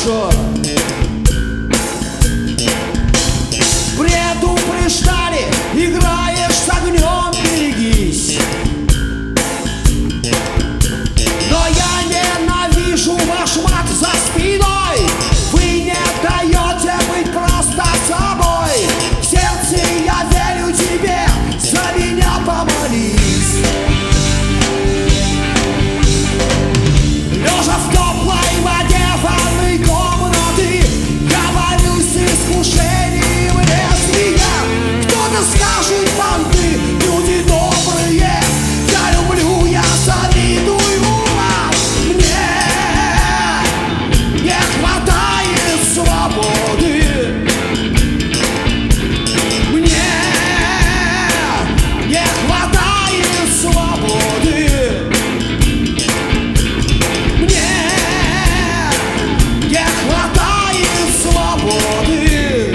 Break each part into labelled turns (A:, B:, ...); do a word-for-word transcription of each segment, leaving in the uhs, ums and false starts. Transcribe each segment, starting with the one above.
A: хорошо. В бреду приштали, играешь с огнем, берегись. Но я ненавижу ваш мат за спиной. Вы не даете быть просто собой. В сердце я верю тебе, за меня помолись. Лежа в теплой воде ванной комнаты, я борюсь с искушением лезвия. Кто-то скажет, понты, люди добрые, я люблю, я завидую вам. Мне не хватает свободы. Мне не хватает свободы. Мне не хватает свободы.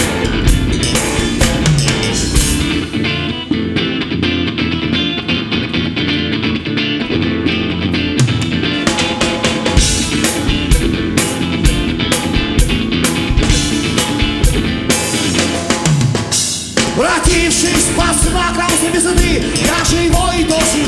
A: Вратившись по знакам звезды, я живой до сих